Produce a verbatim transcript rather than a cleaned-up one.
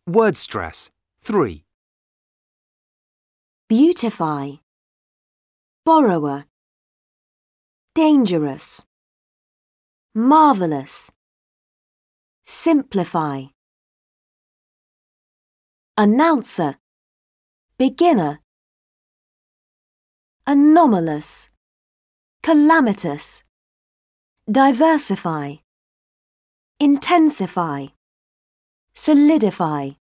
Word stress. three. Beautify. Borrower. Dangerous. Marvellous. Simplify. Announcer. Beginner. Anomalous. Calamitous. Diversify. Intensify. Solidify.